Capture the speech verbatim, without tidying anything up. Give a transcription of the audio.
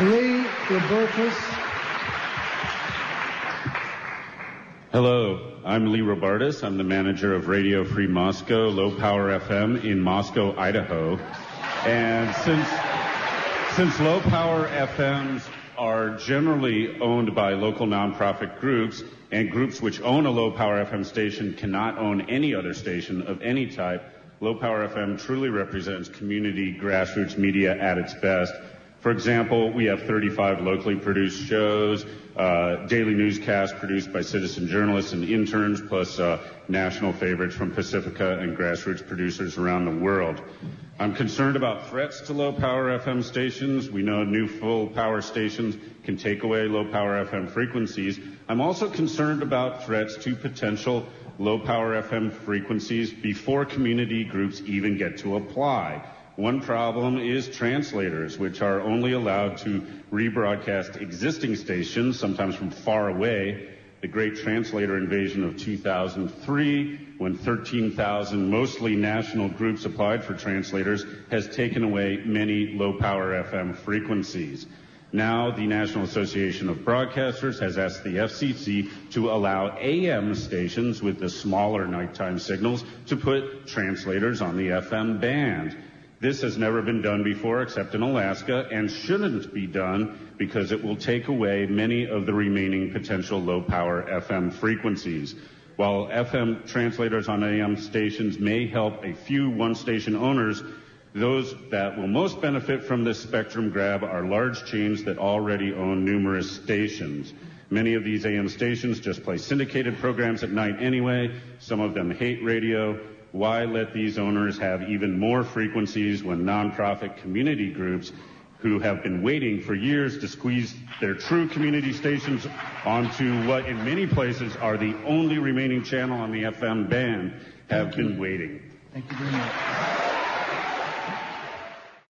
Lee Robertus. Hello, I'm Lee Robertus. I'm the manager of Radio Free Moscow, Low Power F M in Moscow, Idaho. And since, since low power F Ms are generally owned by local nonprofit groups, and groups which own a low power F M station cannot own any other station of any type, low power F M truly represents community grassroots media at its best. For example, we have thirty-five locally produced shows, uh, daily newscasts produced by citizen journalists and interns, plus uh, national favorites from Pacifica and grassroots producers around the world. I'm concerned about threats to low-power F M stations. We know new full-power stations can take away low-power F M frequencies. I'm also concerned about threats to potential low-power F M frequencies before community groups even get to apply. One problem is translators, which are only allowed to rebroadcast existing stations, sometimes from far away. The great translator invasion of two thousand three, when thirteen thousand mostly national groups applied for translators, has taken away many low-power F M frequencies. Now, the National Association of Broadcasters has asked the F C C to allow A M stations with the smaller nighttime signals to put translators on the F M band. This has never been done before except in Alaska and shouldn't be done because it will take away many of the remaining potential low-power F M frequencies. While F M translators on A M stations may help a few one-station owners, those that will most benefit from this spectrum grab are large chains that already own numerous stations. Many of these A M stations just play syndicated programs at night anyway. Some of them hate radio. Why let these owners have even more frequencies when nonprofit community groups who have been waiting for years to squeeze their true community stations onto what in many places are the only remaining channel on the F M band have been waiting? Thank you very much.